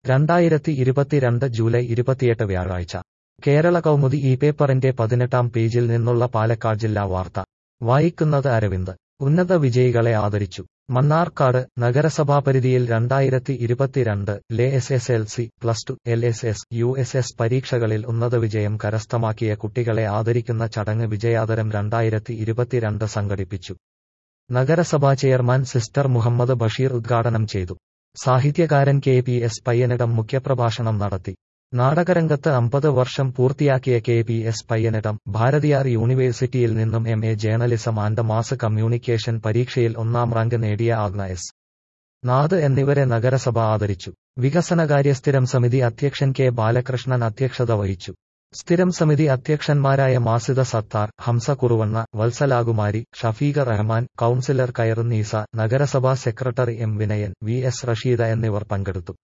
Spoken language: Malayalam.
2022 ജൂലൈ 28 വ്യാഴാഴ്ച കേരള കൗമുദി ഈ പേപ്പറിന്റെ 18-ാം പേജിൽ നിന്നുള്ള പാലക്കാട് ജില്ലാ വാർത്ത വായിക്കുന്നത് അരവിന്ദ്. ഉന്നത വിജയികളെ ആദരിച്ചു. മണ്ണാർക്കാട് നഗരസഭാപരിധിയിൽ 2022-ലെ SSLC, +2, LSS, USS പരീക്ഷകളിൽ ഉന്നത വിജയം കരസ്ഥമാക്കിയ കുട്ടികളെ ആദരിക്കുന്ന ചടങ്ങ് വിജയാദരം 2022 സംഘടിപ്പിച്ചു. നഗരസഭാ ചെയർമാൻ സിസ്റ്റർ മുഹമ്മദ് ബഷീർ ഉദ്ഘാടനം ചെയ്തു. സാഹിത്യകാരൻ KPS പയ്യനിടം മുഖ്യപ്രഭാഷണം നടത്തി. നാടകരംഗത്ത് 50 വർഷം പൂർത്തിയാക്കിയ KPS പയ്യനിടം ഭാരതിയാർ യൂണിവേഴ്സിറ്റിയിൽ നിന്നും MA journalism and mass communication പരീക്ഷയിൽ 1ാം റാങ്ക് നേടിയ ആഗ്ന എസ്. നാഥ് എന്നിവരെ നഗരസഭ ആദരിച്ചു. വികസനകാര്യ സ്ഥിരം സമിതി അധ്യക്ഷൻ K. ബാലകൃഷ്ണൻ അധ്യക്ഷത വഹിച്ചു. സ്ഥിരം സമിതി അധ്യക്ഷന്മാരായ മാസിദ സത്താർ, ഹംസ കുറുവണ്ണ, വത്സലാകുമാരി, ഷഫീഖ റഹ്മാൻ, കൗൺസിലർ കയറുന്നീസ, നഗരസഭാ secretary M. Vinayan, VS Rasheeda എന്നിവർ പങ്കെടുത്തു.